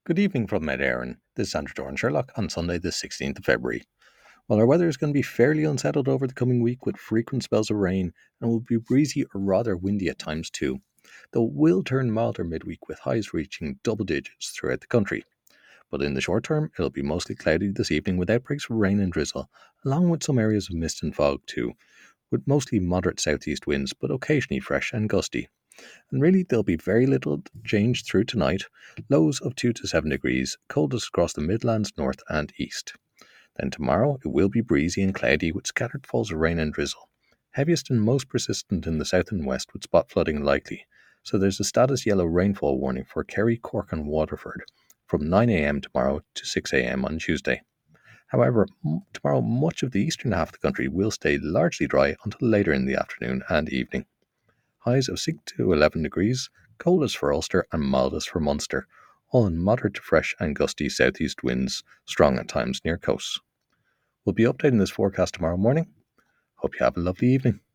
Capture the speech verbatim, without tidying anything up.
Good evening from Mid Éireann. This is Andrew Doran Sherlock on Sunday, the sixteenth of February. Well, our weather is going to be fairly unsettled over the coming week with frequent spells of rain and will be breezy or rather windy at times too, though it will turn milder midweek with highs reaching double digits throughout the country. But in the short term, it'll be mostly cloudy this evening with outbreaks of rain and drizzle, along with some areas of mist and fog too, with mostly moderate southeast winds but occasionally fresh and gusty. And really, there'll be very little change through tonight. Lows of two to seven degrees, coldest across the Midlands, North and East. Then tomorrow, it will be breezy and cloudy with scattered falls of rain and drizzle. Heaviest and most persistent in the south and west with spot flooding likely. So there's a status yellow rainfall warning for Kerry, Cork and Waterford from nine a.m. tomorrow to six a.m. on Tuesday. However, m- tomorrow much of the eastern half of the country will stay largely dry until later in the afternoon and evening. Highs of six to eleven degrees, coldest for Ulster and mildest for Munster, all in moderate to fresh and gusty southeast winds, strong at times near coasts. We'll be updating this forecast tomorrow morning. Hope you have a lovely evening.